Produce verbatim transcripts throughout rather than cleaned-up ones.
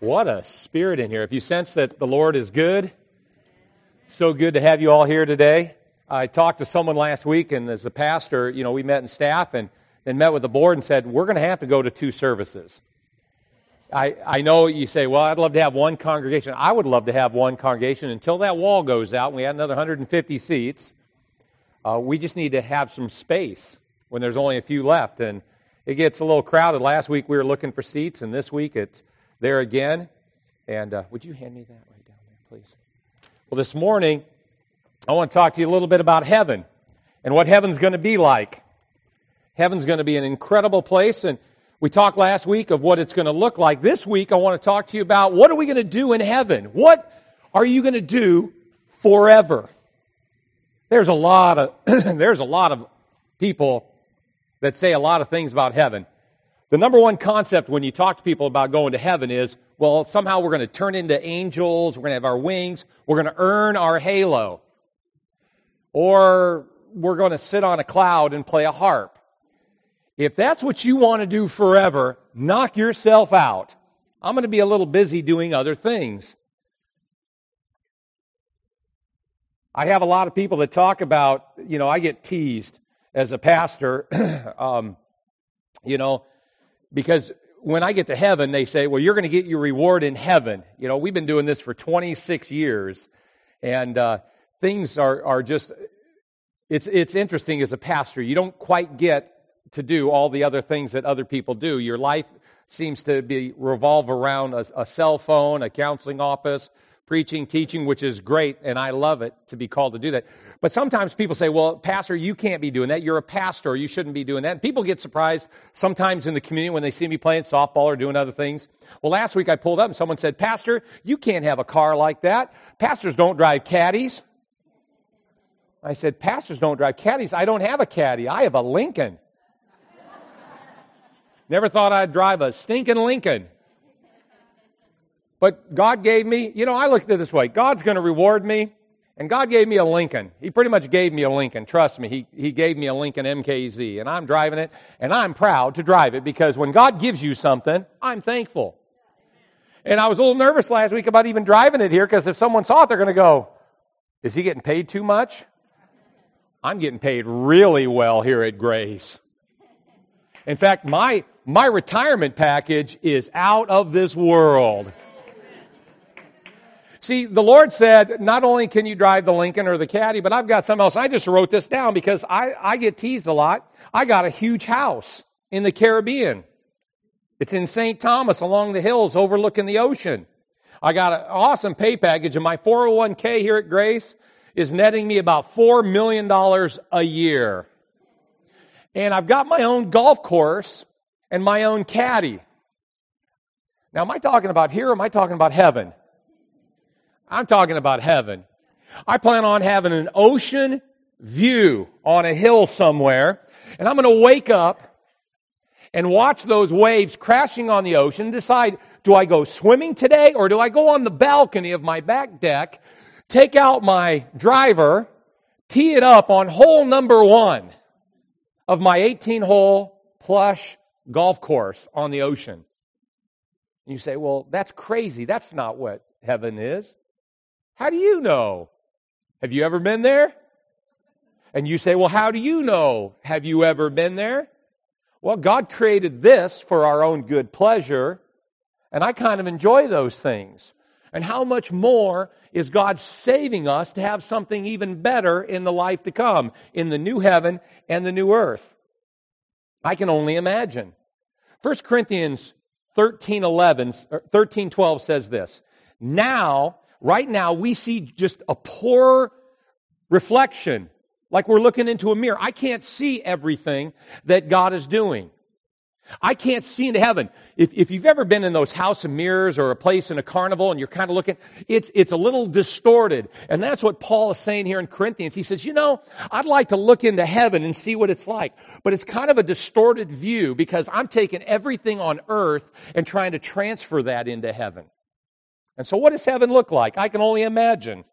What a spirit in here. If you sense that the Lord is good, it's so good to have you all here today. I talked to someone last week, and as the pastor, you know, we met in staff and, and met with the board and said, we're going to have to go to two services. I, I know you say, well, I'd love to have one congregation. I would love to have one congregation until that wall goes out and we had another one hundred fifty seats. Uh, we just need to have some space when there's only a few left. And it gets a little crowded. Last week we were looking for seats, and this week it's there again. And uh, would you hand me that right down there, please? Well, this morning, I want to talk to you a little bit about heaven and what heaven's going to be like. Heaven's going to be an incredible place, and we talked last week of what it's going to look like. This week, I want to talk to you about what are we going to do in heaven? What are you going to do forever? There's a lot of there's a lot of people that say a lot of things about heaven. The number one concept when you talk to people about going to heaven is, well, somehow we're going to turn into angels, we're going to have our wings, we're going to earn our halo. Or we're going to sit on a cloud and play a harp. If that's what you want to do forever, knock yourself out. I'm going to be a little busy doing other things. I have a lot of people that talk about, you know, I get teased as a pastor, um, you know, because when I get to heaven, they say, well, you're going to get your reward in heaven. You know, we've been doing this for twenty-six years, and uh, things are, are just, it's, it's interesting as a pastor. You don't quite get to do all the other things that other people do. Your life seems to be revolve around a, a cell phone, a counseling office, preaching, teaching, which is great, and I love it to be called to do that. But sometimes people say, well, pastor, you can't be doing that. You're a pastor. You shouldn't be doing that. And people get surprised sometimes in the community when they see me playing softball or doing other things. Well, last week I pulled up and someone said, Pastor, you can't have a car like that. Pastors don't drive caddies. I said, pastors don't drive caddies. I don't have a caddy. I have a Lincoln. Never thought I'd drive a stinking Lincoln. But God gave me, you know, I looked at it this way. God's going to reward me, and God gave me a Lincoln. He pretty much gave me a Lincoln. Trust me, he, he gave me a Lincoln M K Z, and I'm driving it, and I'm proud to drive it because when God gives you something, I'm thankful. And I was a little nervous last week about even driving it here because if someone saw it, they're going to go, is he getting paid too much? I'm getting paid really well here at Grace. In fact, my my retirement package is out of this world. See, the Lord said, not only can you drive the Lincoln or the Caddy, but I've got something else. I just wrote this down because I, I get teased a lot. I got a huge house in the Caribbean. It's in Saint Thomas along the hills overlooking the ocean. I got an awesome pay package, and my four oh one k here at Grace is netting me about four million dollars a year. And I've got my own golf course and my own caddy. Now, am I talking about here or am I talking about heaven? I'm talking about heaven. I plan on having an ocean view on a hill somewhere, and I'm going to wake up and watch those waves crashing on the ocean and decide, do I go swimming today or do I go on the balcony of my back deck, take out my driver, tee it up on hole number one of my eighteen-hole plush golf course on the ocean. And you say, well, that's crazy. That's not what heaven is. How do you know? Have you ever been there? And you say, well, how do you know? Have you ever been there? Well, God created this for our own good pleasure, and I kind of enjoy those things. And how much more is God saving us to have something even better in the life to come, in the new heaven and the new earth? I can only imagine. First Corinthians thirteen eleven, thirteen twelve says this. Now, right now, we see just a poor reflection, like we're looking into a mirror. I can't see everything that God is doing. I can't see into heaven. If, if you've ever been in those house of mirrors or a place in a carnival and you're kind of looking, it's, it's a little distorted. And that's what Paul is saying here in Corinthians. He says, you know, I'd like to look into heaven and see what it's like. But it's kind of a distorted view because I'm taking everything on earth and trying to transfer that into heaven. And so what does heaven look like? I can only imagine.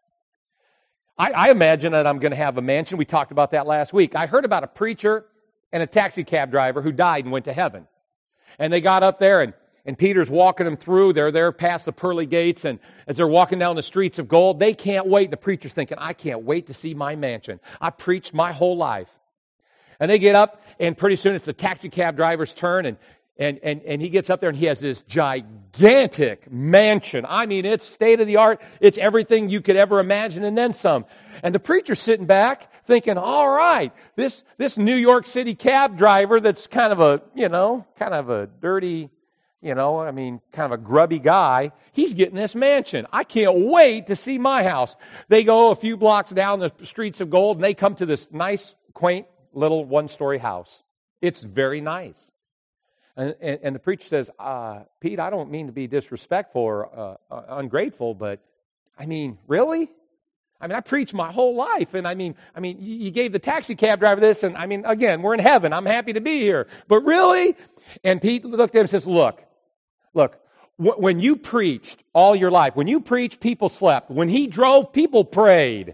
I, I imagine that I'm going to have a mansion. We talked about that last week. I heard about a preacher and a taxi cab driver who died and went to heaven. And they got up there and and Peter's walking them through. They're there past the pearly gates, and as they're walking down the streets of gold, they can't wait. The preacher's thinking, I can't wait to see my mansion. I preached my whole life. And they get up, and pretty soon it's the taxi cab driver's turn, and And, and, and he gets up there and he has this gigantic mansion. I mean, it's state of the art. It's everything you could ever imagine and then some. And the preacher's sitting back thinking, all right, this, this New York City cab driver that's kind of a, you know, kind of a dirty, you know, I mean, kind of a grubby guy, he's getting this mansion. I can't wait to see my house. They go a few blocks down the streets of gold and they come to this nice, quaint little one-story house. It's very nice. And, and, and the preacher says, uh, Pete, I don't mean to be disrespectful or uh, uh, ungrateful, but I mean, really? I mean, I preached my whole life, and I mean, I mean, you gave the taxi cab driver this, and I mean, again, we're in heaven. I'm happy to be here, but really? And Pete looked at him and says, look, look, w- when you preached all your life, when you preached, people slept. When he drove, people prayed.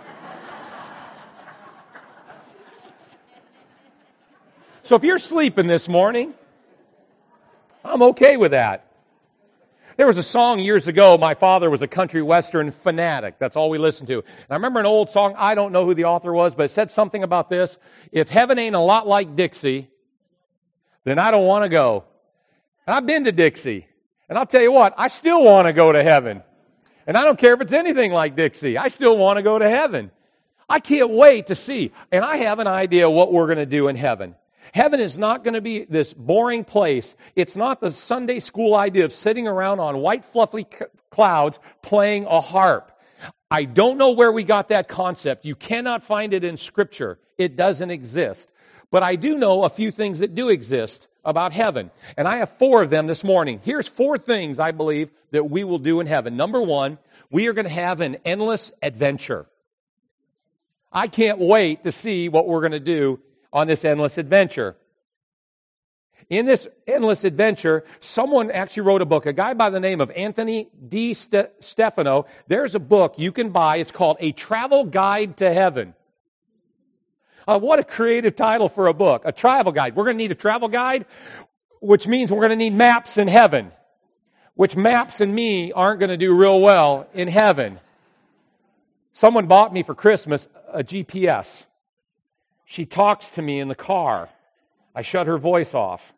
So if you're sleeping this morning, I'm okay with that. There was a song years ago. My father was a country western fanatic. That's all we listened to. And I remember an old song. I don't know who the author was, but it said something about this. If heaven ain't a lot like Dixie, then I don't want to go. And I've been to Dixie. And I'll tell you what, I still want to go to heaven. And I don't care if it's anything like Dixie. I still want to go to heaven. I can't wait to see. And I have an idea what we're going to do in heaven. Heaven is not going to be this boring place. It's not the Sunday school idea of sitting around on white fluffy c- clouds playing a harp. I don't know where we got that concept. You cannot find it in Scripture. It doesn't exist. But I do know a few things that do exist about heaven. And I have four of them this morning. Here's four things I believe that we will do in heaven. Number one, we are going to have an endless adventure. I can't wait to see what we're going to do on this endless adventure. In this endless adventure, someone actually wrote a book, a guy by the name of Anthony D. Stefano. There's a book you can buy. It's called A Travel Guide to Heaven. Uh, what a creative title for a book, a travel guide. We're going to need a travel guide, which means we're going to need maps in heaven, which maps and me aren't going to do real well in heaven. Someone bought me for Christmas a G P S. She talks to me in the car. I shut her voice off.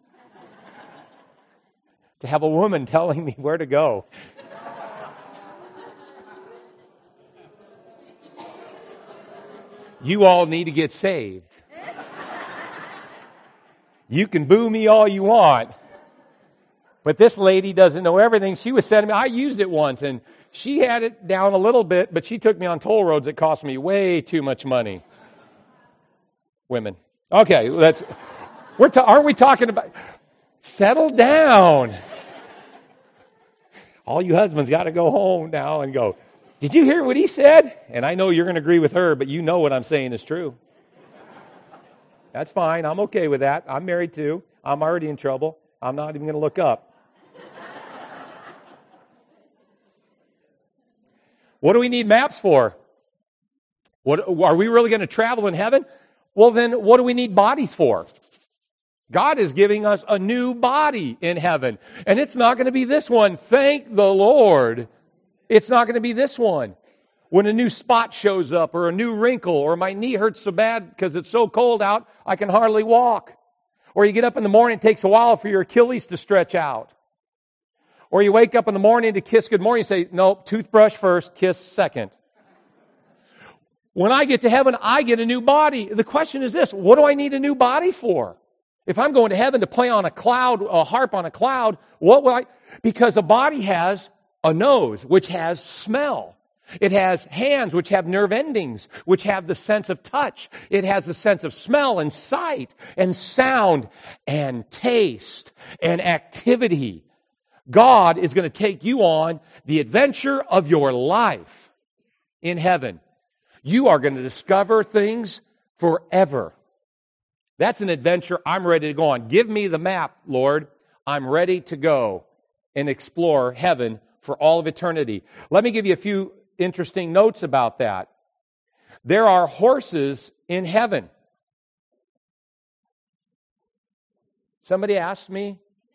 To have a woman telling me where to go. You all need to get saved. You can boo me all you want. But this lady doesn't know everything. She was sending me, I used it once, and she had it down a little bit, but she took me on toll roads that cost me way too much money. Women. Okay, let's, we're ta- aren't we talking about, settle down. All you husbands got to go home now and go, did you hear what he said? And I know you're going to agree with her, but you know what I'm saying is true. That's fine. I'm okay with that. I'm married too. I'm already in trouble. I'm not even going to look up. What do we need maps for? What, are we really going to travel in heaven? Well, then what do we need bodies for? God is giving us a new body in heaven. And it's not going to be this one. Thank the Lord. It's not going to be this one. When a new spot shows up or a new wrinkle or my knee hurts so bad because it's so cold out, I can hardly walk. Or you get up in the morning, it takes a while for your Achilles to stretch out. Or you wake up in the morning to kiss good morning, you say, no, toothbrush first, kiss second. When I get to heaven, I get a new body. The question is this, what do I need a new body for? If I'm going to heaven to play on a cloud, a harp on a cloud, what will I? Because a body has a nose, which has smell. It has hands, which have nerve endings, which have the sense of touch. It has the sense of smell and sight and sound and taste and activity. God is going to take you on the adventure of your life in heaven. You are going to discover things forever. That's an adventure I'm ready to go on. Give me the map, Lord. I'm ready to go and explore heaven for all of eternity. Let me give you a few interesting notes about that. There are horses in heaven. Somebody asked me,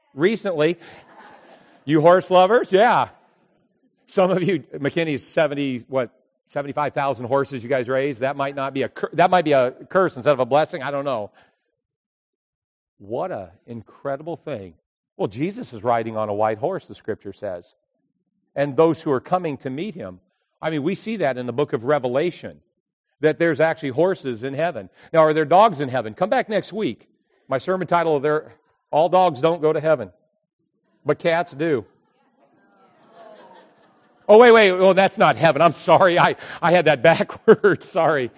recently. You horse lovers? Yeah. Some of you, McKinney's seventy, what, seventy-five thousand horses you guys raise. That might not be a, that might be a curse instead of a blessing. I don't know. What an incredible thing. Well, Jesus is riding on a white horse, the scripture says. And those who are coming to meet him. I mean, we see that in the book of Revelation, that there's actually horses in heaven. Now, are there dogs in heaven? Come back next week. My sermon title, there, all dogs don't go to heaven, but cats do. Oh, wait, wait. Oh, that's not heaven. I'm sorry. I, I had that backwards. Sorry.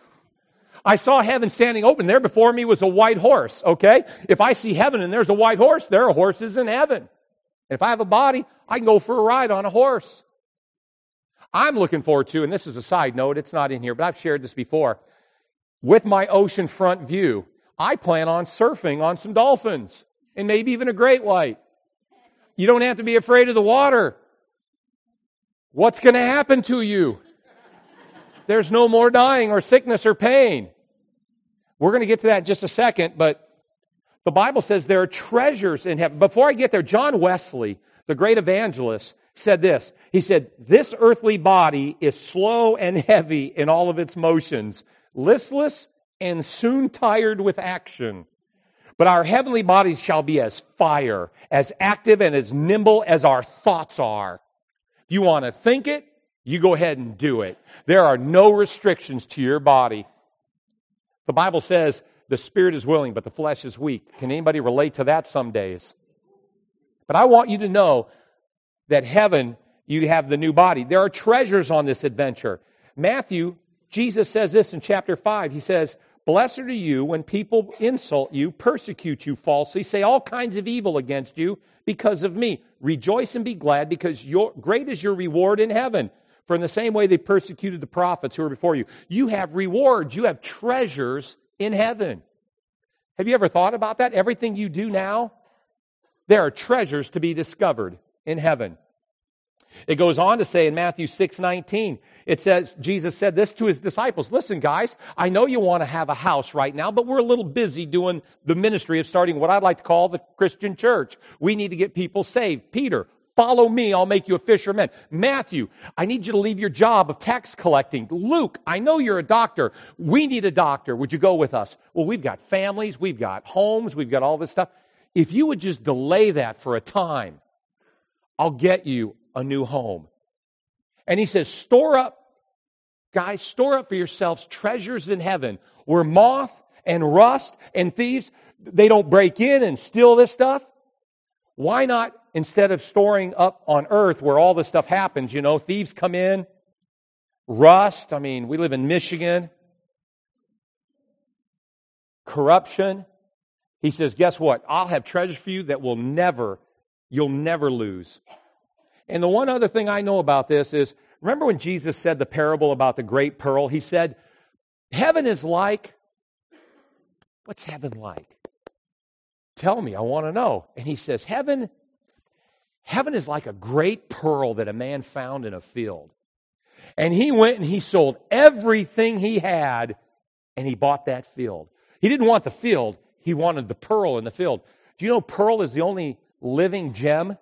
I saw heaven standing open. There before me was a white horse, okay? If I see heaven and there's a white horse, there are horses in heaven. If I have a body, I can go for a ride on a horse. I'm looking forward to, and this is a side note, it's not in here, but I've shared this before. With my oceanfront view, I plan on surfing on some dolphins and maybe even a great white. You don't have to be afraid of the water. What's going to happen to you? There's no more dying or sickness or pain. We're going to get to that in just a second, but the Bible says there are treasures in heaven. Before I get there, John Wesley, the great evangelist, said this. He said, this earthly body is slow and heavy in all of its motions, listless and soon tired with action. But our heavenly bodies shall be as fire, as active and as nimble as our thoughts are. If you want to think it, you go ahead and do it. There are no restrictions to your body. The Bible says the spirit is willing, but the flesh is weak. Can anybody relate to that some days? But I want you to know that heaven, you have the new body. There are treasures on this adventure. Matthew, Jesus says this in chapter five. He says, blessed are you when people insult you, persecute you falsely, say all kinds of evil against you because of me. Rejoice and be glad, because your, great is your reward in heaven. For in the same way they persecuted the prophets who were before you. You have rewards. You have treasures in heaven. Have you ever thought about that? Everything you do now, there are treasures to be discovered in heaven. It goes on to say in Matthew six nineteen, it says, Jesus said this to his disciples. Listen, guys, I know you want to have a house right now, but we're a little busy doing the ministry of starting what I'd like to call the Christian church. We need to get people saved. Peter, follow me, I'll make you a fisherman. Matthew, I need you to leave your job of tax collecting. Luke, I know you're a doctor. We need a doctor. Would you go with us? Well, we've got families, we've got homes, we've got all this stuff. If you would just delay that for a time, I'll get you a new home. And he says, store up, guys, store up for yourselves treasures in heaven where moth and rust and thieves, they don't break in and steal this stuff. Why not, instead of storing up on earth where all this stuff happens, you know, thieves come in, rust, I mean, we live in Michigan, corruption. He says, guess what? I'll have treasures for you that will never, you'll never lose. And the one other thing I know about this is, remember when Jesus said the parable about the great pearl? He said, heaven is like, what's heaven like? Tell me, I want to know. And he says, heaven, heaven is like a great pearl that a man found in a field. And he went and he sold everything he had, and he bought that field. He didn't want the field, he wanted the pearl in the field. Do you know pearl is the only living gem?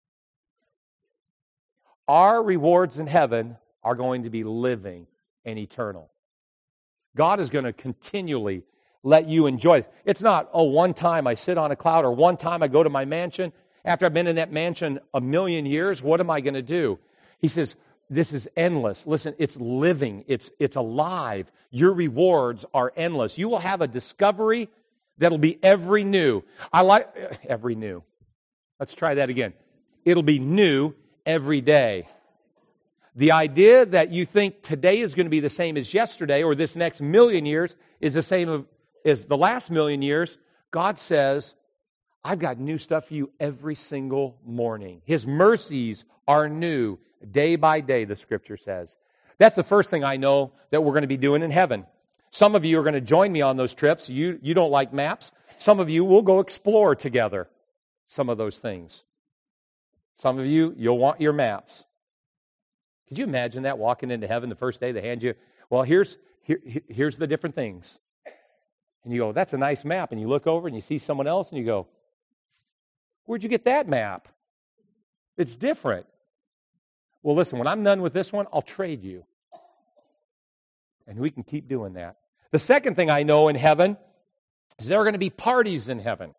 Our rewards in heaven are going to be living and eternal. God is going to continually let you enjoy it. It's not, oh, one time I sit on a cloud or one time I go to my mansion. After I've been in that mansion a million years, what am I going to do? He says, this is endless. Listen, it's living. It's, it's alive. Your rewards are endless. You will have a discovery that'll be every new. I like every new. Let's try that again. It'll be new every day. The idea that you think today is going to be the same as yesterday or this next million years is the same as the last million years. God says, I've got new stuff for you every single morning. His mercies are new day by day, the scripture says. That's the first thing I know that we're going to be doing in heaven. Some of you are going to join me on those trips. You, you don't like maps. Some of you will go explore together some of those things. Some of you, you'll want your maps. Could you imagine that, walking into heaven the first day, they hand you, well, here's here, here's the different things. And you go, that's a nice map. And you look over and you see someone else and you go, Where'd you get that map? It's different. Well, listen, when I'm done with this one, I'll trade you. And we can keep doing that. The second thing I know in heaven is there are going to be parties in heaven.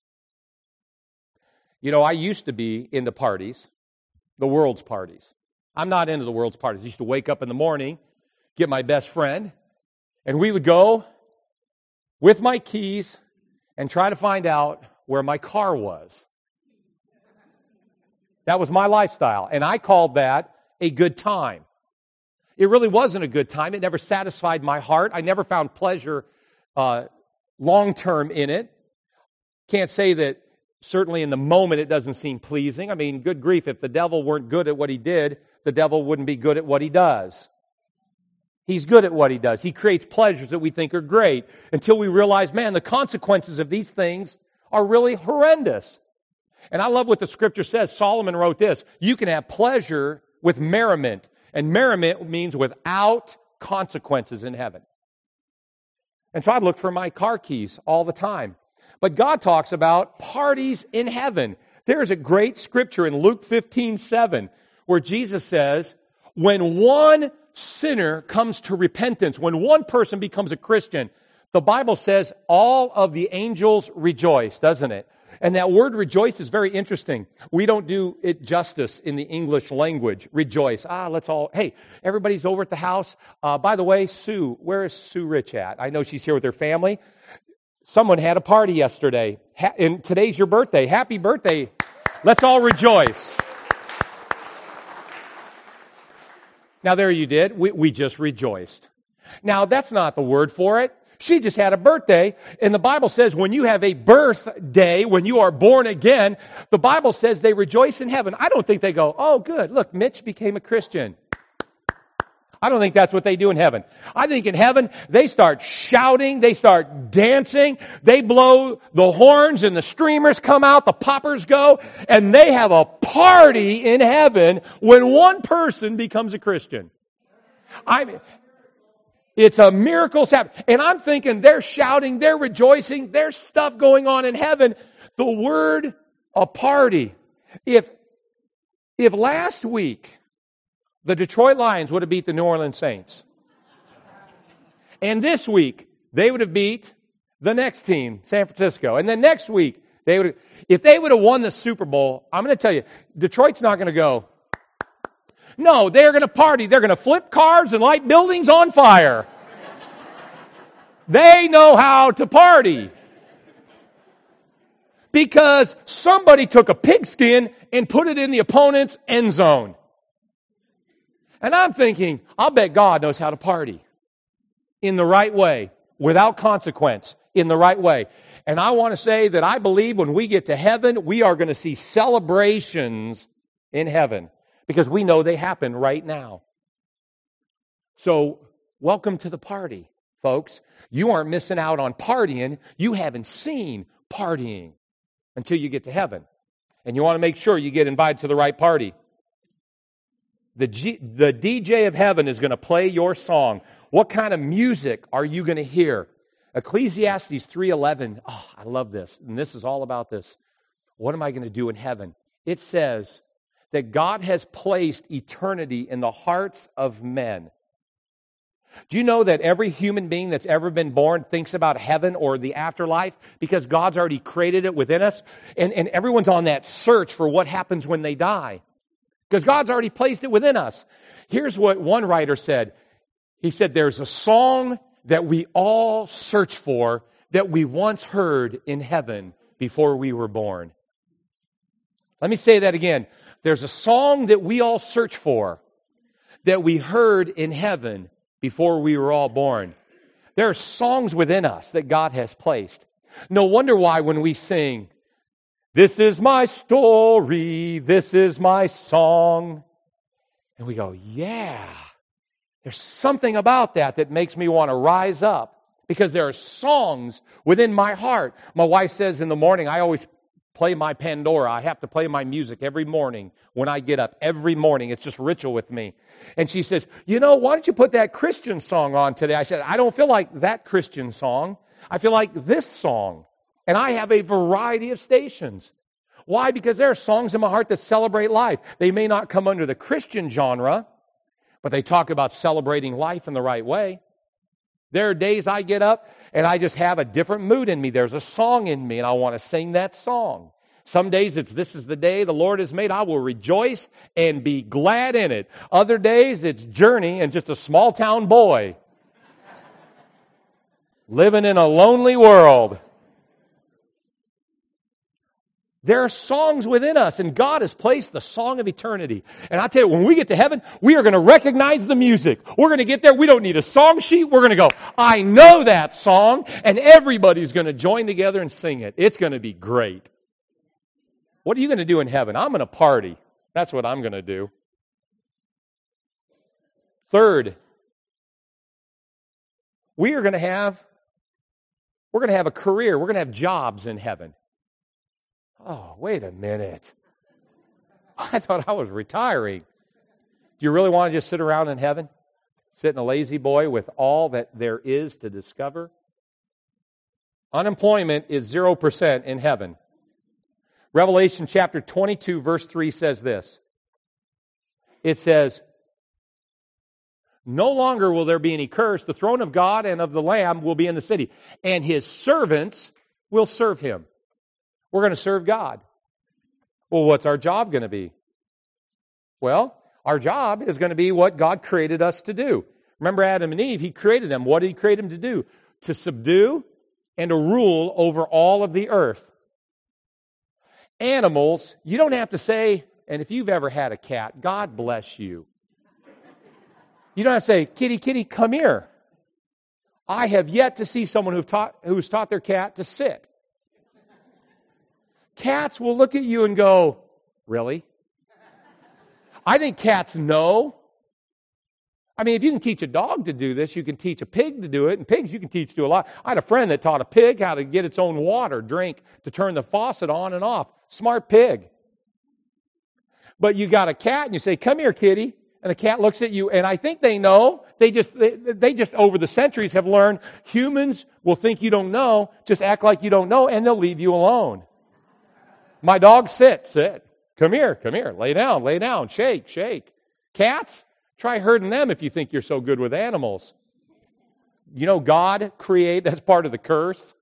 You know, I used to be into parties, the world's parties. I'm not into the world's parties. I used to wake up in the morning, get my best friend, and we would go with my keys and try to find out where my car was. That was my lifestyle, and I called that a good time. It really wasn't a good time. It never satisfied my heart. I never found pleasure uh, long-term in it. Can't say that certainly in the moment it doesn't seem pleasing. I mean, good grief, if the devil weren't good at what he did, the devil wouldn't be good at what he does. He's good at what he does. He creates pleasures that we think are great until we realize, man, the consequences of these things are really horrendous. And I love what the scripture says. Solomon wrote this, you can have pleasure with merriment. And merriment means without consequences in heaven. And so I look for my car keys all the time. But God talks about parties in heaven. There's a great scripture in Luke fifteen seven where Jesus says, when one sinner comes to repentance, when one person becomes a Christian, the Bible says all of the angels rejoice, doesn't it? And that word rejoice is very interesting. We don't do it justice in the English language, rejoice. Ah, let's all, hey, everybody's over at the house. Uh, by the way, Sue, where is Sue Rich at? I know she's here with her family. Someone had a party yesterday, ha- and today's your birthday. Happy birthday. Let's all rejoice. Now, there you did. We, we just rejoiced. Now, that's not the word for it. She just had a birthday, and the Bible says when you have a birthday, when you are born again, the Bible says they rejoice in heaven. I don't think they go, oh, good, look, Mitch became a Christian. I don't think that's what they do in heaven. I think in heaven, they start shouting, they start dancing, they blow the horns and the streamers come out, the poppers go, and they have a party in heaven when one person becomes a Christian. I mean, it's a miracle happening. And I'm thinking they're shouting, they're rejoicing, there's stuff going on in heaven. The word a party. If, if last week the Detroit Lions would have beat the New Orleans Saints, and this week they would have beat the next team, San Francisco, and then next week they would have, if they would have won the Super Bowl, I'm going to tell you, Detroit's not going to go, no, they're going to party. They're going to flip cars and light buildings on fire. They know how to party. Because somebody took a pigskin and put it in the opponent's end zone. And I'm thinking, I'll bet God knows how to party in the right way, without consequence, in the right way. And I want to say that I believe when we get to heaven, we are going to see celebrations in heaven. Because we know they happen right now. So, welcome to the party, folks. You aren't missing out on partying. You haven't seen partying until you get to heaven. And you want to make sure you get invited to the right party. The, G, the D J of heaven is going to play your song. What kind of music are you going to hear? Ecclesiastes three eleven. Oh, I love this. And this is all about this. What am I going to do in heaven? It says that God has placed eternity in the hearts of men. Do you know that every human being that's ever been born thinks about heaven or the afterlife because God's already created it within us? And, and everyone's on that search for what happens when they die because God's already placed it within us. Here's what one writer said. He said, there's a song that we all search for that we once heard in heaven before we were born. Let me say that again. There's a song that we all search for that we heard in heaven before we were all born. There are songs within us that God has placed. No wonder why when we sing, this is my story, this is my song, and we go, yeah, there's something about that that makes me want to rise up because there are songs within my heart. My wife says in the morning, I always play my Pandora. I have to play my music every morning when I get up. Every morning. It's just ritual with me. And she says, you know, why don't you put that Christian song on today? I said, I don't feel like that Christian song. I feel like this song. And I have a variety of stations. Why? Because there are songs in my heart that celebrate life. They may not come under the Christian genre, but they talk about celebrating life in the right way. There are days I get up and I just have a different mood in me. There's a song in me and I want to sing that song. Some days it's, this is the day the Lord has made. I will rejoice and be glad in it. Other days it's Journey and just a small town boy living in a lonely world. There are songs within us, and God has placed the song of eternity. And I tell you, when we get to heaven, we are going to recognize the music. We're going to get there. We don't need a song sheet. We're going to go, I know that song, and everybody's going to join together and sing it. It's going to be great. What are you going to do in heaven? I'm going to party. That's what I'm going to do. Third, we are going to have, we're going to have a career. We're going to have jobs in heaven. Oh, wait a minute. I thought I was retiring. Do you really want to just sit around in heaven? Sit in a lazy boy with all that there is to discover? Unemployment is zero percent in heaven. Revelation chapter twenty-two, verse three says this. It says, no longer will there be any curse. The throne of God and of the Lamb will be in the city, and his servants will serve him. We're going to serve God. Well, what's our job going to be? Well, our job is going to be what God created us to do. Remember Adam and Eve, He created them. What did He create them to do? To subdue and to rule over all of the earth. Animals, you don't have to say, and if you've ever had a cat, God bless you. You don't have to say, kitty, kitty, come here. I have yet to see someone who've taught, who's taught their cat to sit. Cats will look at you and go, really? I think cats know. I mean, if you can teach a dog to do this, you can teach a pig to do it, and pigs you can teach to do a lot. I had a friend that taught a pig how to get its own water, drink, to turn the faucet on and off. Smart pig. But you got a cat, and you say, come here, kitty. And the cat looks at you, and I think they know. They just, they, they just over the centuries have learned humans will think you don't know, just act like you don't know, and they'll leave you alone. My dog, sit, sit. Come here, come here. Lay down, lay down. Shake, shake. Cats, try herding them if you think you're so good with animals. You know, God created, that's part of the curse.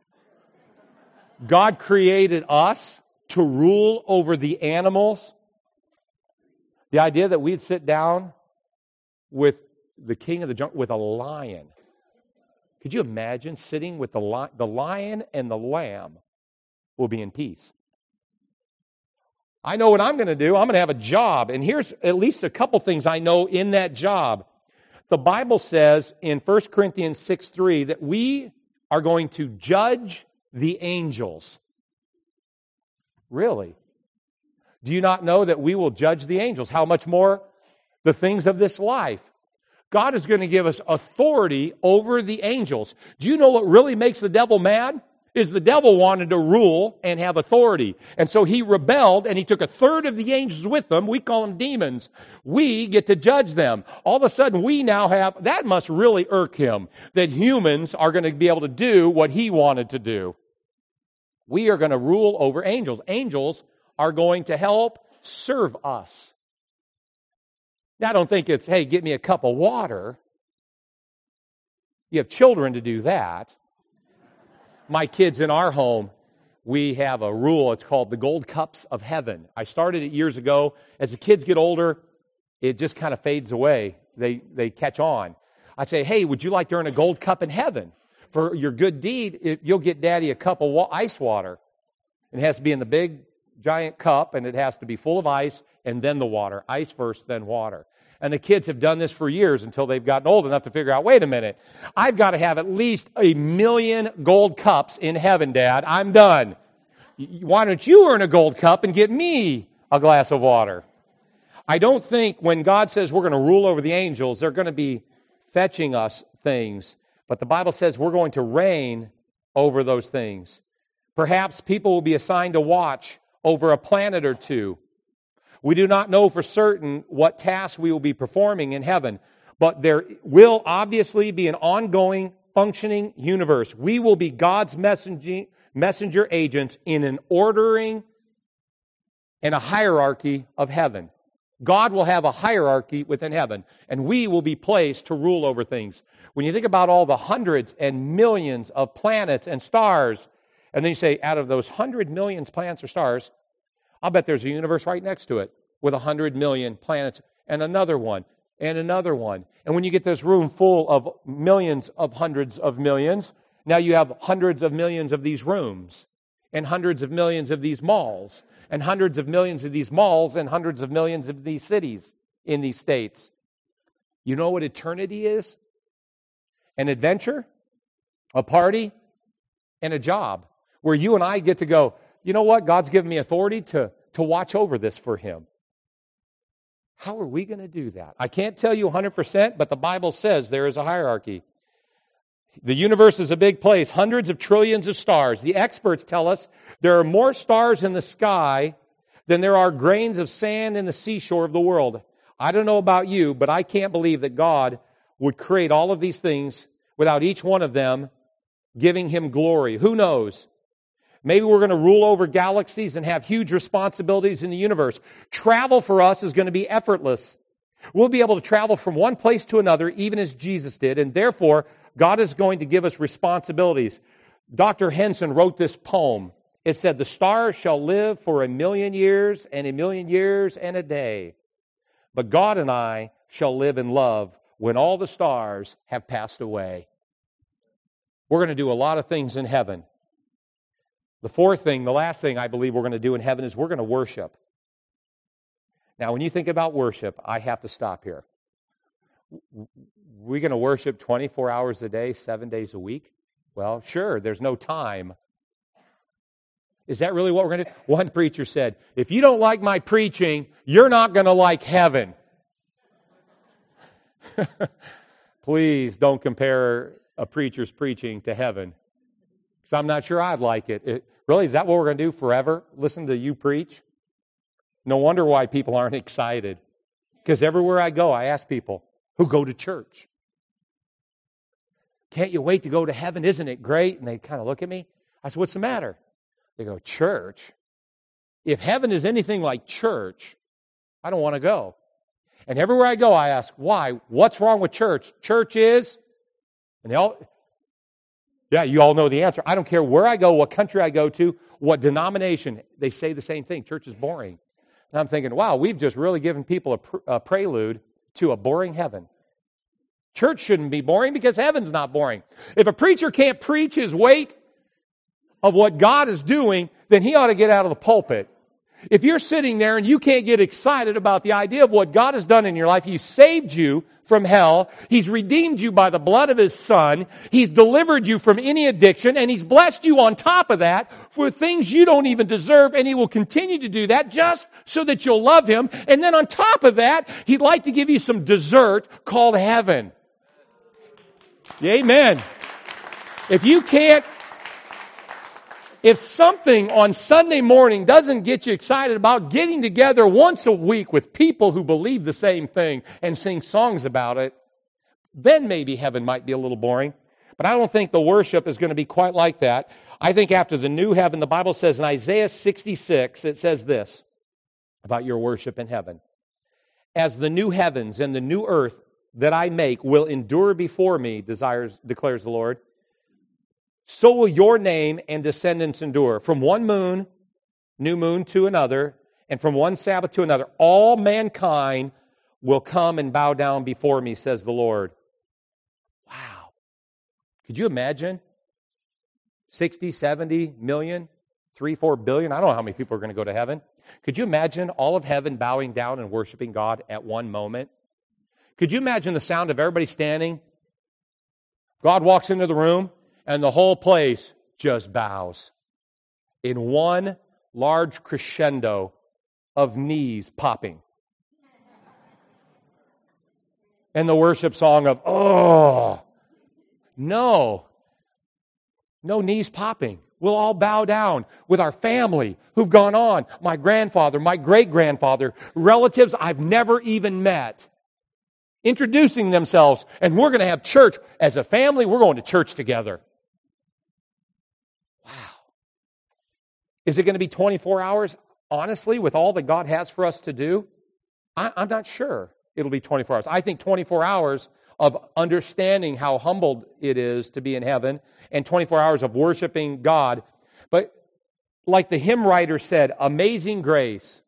God created us to rule over the animals. The idea that we'd sit down with the king of the jungle, with a lion. Could you imagine sitting with the lion? The lion and the lamb will be in peace. I know what I'm going to do. I'm going to have a job. And here's at least a couple things I know in that job. The Bible says in First Corinthians six three that we are going to judge the angels. Really? Do you not know that we will judge the angels? How much more the things of this life? God is going to give us authority over the angels. Do you know what really makes the devil mad? Is the devil wanted to rule and have authority. And so he rebelled and he took a third of the angels with him. We call them demons. We get to judge them. All of a sudden we now have, that must really irk him, that humans are going to be able to do what he wanted to do. We are going to rule over angels. Angels are going to help serve us. Now I don't think it's, hey, get me a cup of water. You have children to do that. My kids in our home, we have a rule. It's called the Gold Cups of Heaven. I started it years ago. As the kids get older, it just kind of fades away. They they catch on. I say, hey, would you like to earn a gold cup in heaven? For your good deed, it, you'll get Daddy a cup of wa- ice water. It has to be in the big, giant cup, and it has to be full of ice, and then the water. Ice first, then water. And the kids have done this for years until they've gotten old enough to figure out, wait a minute, I've got to have at least a million gold cups in heaven, Dad. I'm done. Why don't you earn a gold cup and get me a glass of water? I don't think when God says we're going to rule over the angels, they're going to be fetching us things. But the Bible says we're going to reign over those things. Perhaps people will be assigned to watch over a planet or two. We do not know for certain what tasks we will be performing in heaven, but there will obviously be an ongoing, functioning universe. We will be God's messenger, messenger agents in an ordering and a hierarchy of heaven. God will have a hierarchy within heaven, and we will be placed to rule over things. When you think about all the hundreds and millions of planets and stars, and then you say, out of those hundred millions planets or stars, I'll bet there's a universe right next to it with a hundred million planets and another one and another one. And when you get this room full of millions of hundreds of millions, now you have hundreds of millions of these rooms and hundreds of millions of these malls and hundreds of millions of these malls and hundreds of millions of these cities in these states. You know what eternity is? An adventure, a party, and a job where you and I get to go, you know what? God's given me authority to, to watch over this for Him. How are we going to do that? I can't tell you one hundred percent, but the Bible says there is a hierarchy. The universe is a big place, hundreds of trillions of stars. The experts tell us there are more stars in the sky than there are grains of sand in the seashore of the world. I don't know about you, but I can't believe that God would create all of these things without each one of them giving Him glory. Who knows? Maybe we're going to rule over galaxies and have huge responsibilities in the universe. Travel for us is going to be effortless. We'll be able to travel from one place to another, even as Jesus did, and therefore, God is going to give us responsibilities. Doctor Henson wrote this poem. It said, the stars shall live for a million years and a million years and a day. But God and I shall live in love when all the stars have passed away. We're going to do a lot of things in heaven. The fourth thing, the last thing I believe we're going to do in heaven is we're going to worship. Now, when you think about worship, I have to stop here. We're going to worship twenty-four hours a day, seven days a week? Well, sure, there's no time. Is that really what we're going to do? One preacher said, if you don't like my preaching, you're not going to like heaven. Please don't compare a preacher's preaching to heaven, because I'm not sure I'd like it. it. Really, is that what we're going to do forever? Listen to you preach? No wonder why people aren't excited. Because everywhere I go, I ask people who go to church, can't you wait to go to heaven? Isn't it great? And they kind of look at me. I said, what's the matter? They go, church? If heaven is anything like church, I don't want to go. And everywhere I go, I ask, why? What's wrong with church? Church is, and they all, yeah, you all know the answer. I don't care where I go, what country I go to, what denomination, they say the same thing. Church is boring. And I'm thinking, wow, we've just really given people a, pr- a prelude to a boring heaven. Church shouldn't be boring because heaven's not boring. If a preacher can't preach his weight of what God is doing, then he ought to get out of the pulpit. If you're sitting there and you can't get excited about the idea of what God has done in your life, He saved you from hell, He's redeemed you by the blood of His Son, He's delivered you from any addiction, and He's blessed you on top of that for things you don't even deserve, and He will continue to do that just so that you'll love Him. And then on top of that, He'd like to give you some dessert called heaven. Amen. If you can't If something on Sunday morning doesn't get you excited about getting together once a week with people who believe the same thing and sing songs about it, then maybe heaven might be a little boring. But I don't think the worship is going to be quite like that. I think after the new heaven, the Bible says in Isaiah sixty-six, it says this about your worship in heaven. As the new heavens and the new earth that I make will endure before me, desires, declares the Lord, so will your name and descendants endure. From one moon, new moon to another, and from one Sabbath to another, all mankind will come and bow down before me, says the Lord. Wow. Could you imagine? sixty, seventy million, three, four billion. I don't know how many people are going to go to heaven. Could you imagine all of heaven bowing down and worshiping God at one moment? Could you imagine the sound of everybody standing? God walks into the room, and the whole place just bows in one large crescendo of knees popping. And the worship song of, oh, no, no knees popping. We'll all bow down with our family who've gone on, my grandfather, my great-grandfather, relatives I've never even met, introducing themselves, and we're going to have church. As a family, we're going to church together. Wow. Is it going to be twenty-four hours? honestly, with all that God has for us to do, I, I'm not sure it'll be twenty-four hours. I think twenty-four hours of understanding how humbled it is to be in heaven and twenty-four hours of worshiping God. But like the hymn writer said, amazing grace.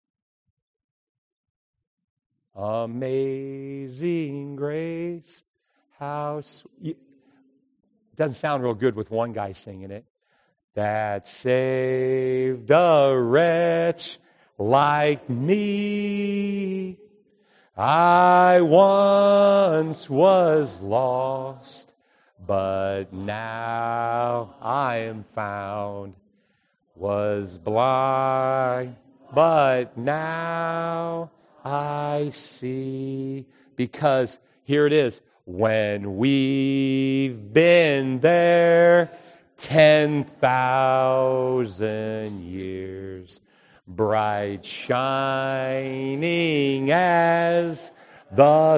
Amazing grace. How sweet. It doesn't sound real good with one guy singing it. That saved a wretch like me. I once was lost, but now I am found. Was blind, but now I see. Because here it is. When we've been there ten thousand years, bright shining as the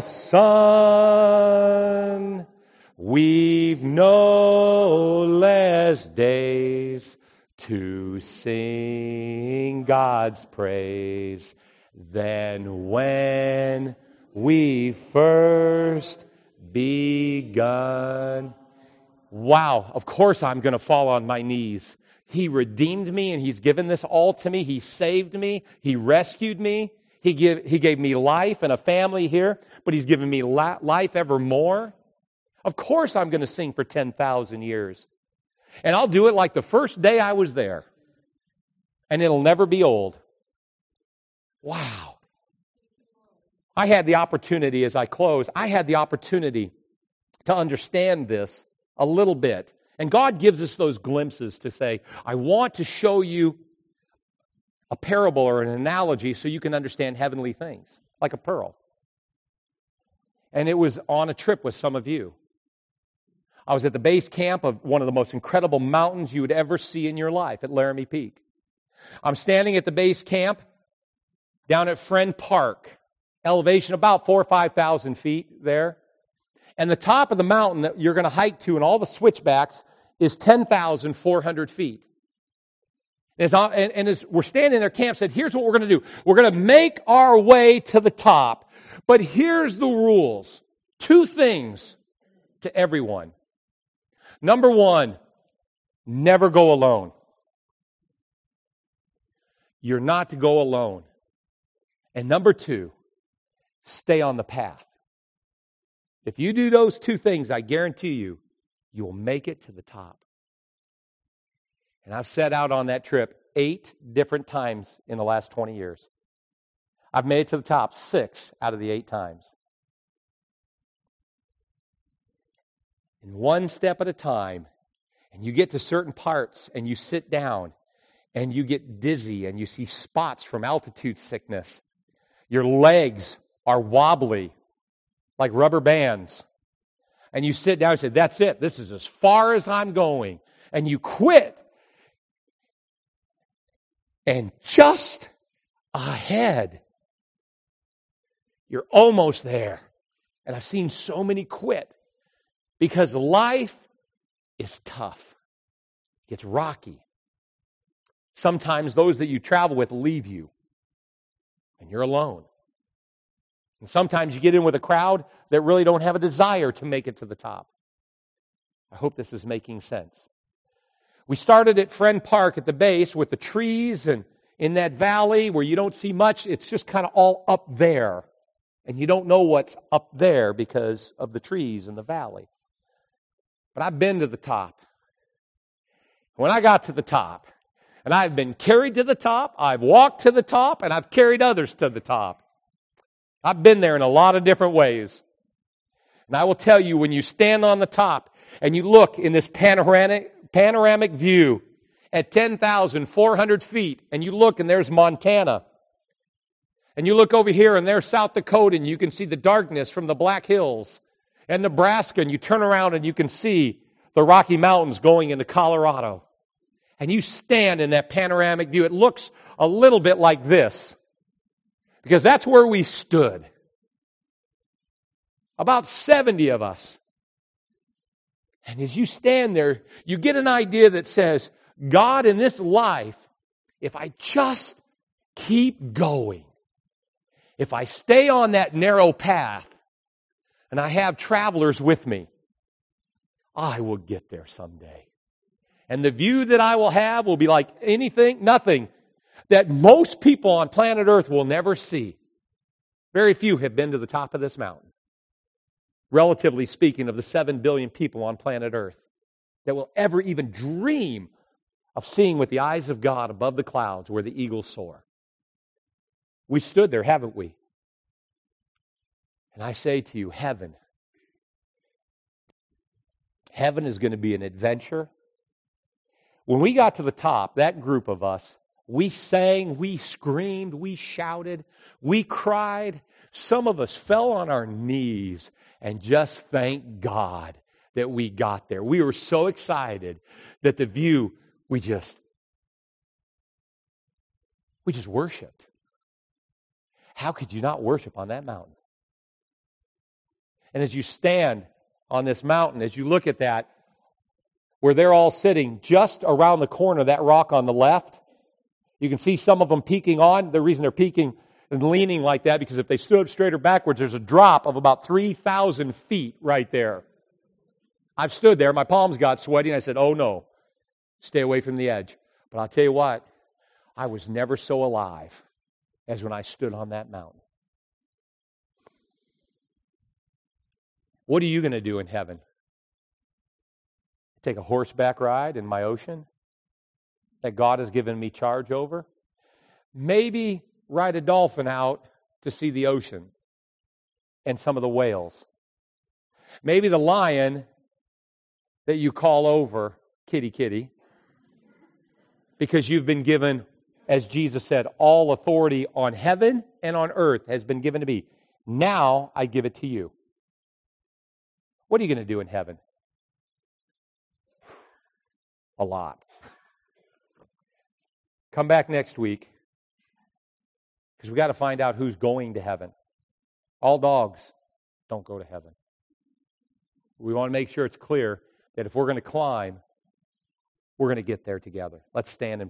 sun, we've no less days to sing God's praise than when we first begun. Wow, of course I'm going to fall on my knees. He redeemed me and He's given this all to me. He saved me. He rescued me. He, give, he gave me life and a family here, but He's given me la- life evermore. Of course I'm going to sing for ten thousand years. And I'll do it like the first day I was there. And it'll never be old. Wow. I had the opportunity, as I close, I had the opportunity to understand this a little bit. And God gives us those glimpses to say, I want to show you a parable or an analogy so you can understand heavenly things, like a pearl. And it was on a trip with some of you. I was at the base camp of one of the most incredible mountains you would ever see in your life at Laramie Peak. I'm standing at the base camp down at Friend Park, elevation about four or five thousand feet there. And the top of the mountain that you're going to hike to and all the switchbacks is ten thousand four hundred feet. As I, and, and as we're standing there, camp said, here's what we're going to do. We're going to make our way to the top. But here's the rules. Two things to everyone. Number one, never go alone. You're not to go alone. And number two, stay on the path. If you do those two things, I guarantee you, you'll make it to the top. And I've set out on that trip eight different times in the last twenty years. I've made it to the top six out of the eight times. And one step at a time, and you get to certain parts, and you sit down, and you get dizzy, and you see spots from altitude sickness. Your legs are wobbly, like rubber bands. And you sit down and say, that's it. This is as far as I'm going. And you quit. And just ahead, you're almost there. And I've seen so many quit because life is tough. It's rocky. Sometimes those that you travel with leave you, and you're alone. And sometimes you get in with a crowd that really don't have a desire to make it to the top. I hope this is making sense. We started at Friend Park at the base with the trees, and in that valley where you don't see much, it's just kind of all up there. And you don't know what's up there because of the trees in the valley. But I've been to the top. When I got to the top, and I've been carried to the top, I've walked to the top, and I've carried others to the top. I've been there in a lot of different ways. And I will tell you, when you stand on the top and you look in this panoramic, panoramic view at ten thousand four hundred feet, and you look and there's Montana, and you look over here and there's South Dakota, and you can see the darkness from the Black Hills, and Nebraska, and you turn around and you can see the Rocky Mountains going into Colorado. And you stand in that panoramic view. It looks a little bit like this, because that's where we stood. About seventy of us. And as you stand there, you get an idea that says, God, in this life, if I just keep going. If I stay on that narrow path and I have travelers with me, I will get there someday. And the view that I will have will be like anything, nothing that most people on planet Earth will never see. Very few have been to the top of this mountain. Relatively speaking, of the seven billion people on planet Earth that will ever even dream of seeing with the eyes of God above the clouds where the eagles soar. We stood there, haven't we? And I say to you, heaven, heaven is going to be an adventure. When we got to the top, that group of us, we sang, we screamed, we shouted, we cried. Some of us fell on our knees and just thanked God that we got there. We were so excited that the view, we just, we just worshiped. How could you not worship on that mountain? And as you stand on this mountain, as you look at that, where they're all sitting just around the corner of that rock on the left, you can see some of them peeking on. The reason they're peeking and leaning like that, because if they stood up straight or backwards, there's a drop of about three thousand feet right there. I've stood there, my palms got sweaty, and I said, oh no, stay away from the edge. But I'll tell you what, I was never so alive as when I stood on that mountain. What are you going to do in heaven? Take a horseback ride in my ocean that God has given me charge over? Maybe ride a dolphin out to see the ocean and some of the whales. Maybe the lion that you call over, kitty, kitty, because you've been given, as Jesus said, all authority on heaven and on earth has been given to me. Now I give it to you. What are you going to do in heaven? A lot. Come back next week, because we got to find out who's going to heaven. All dogs don't go to heaven. We want to make sure it's clear that if we're going to climb, we're going to get there together. Let's stand and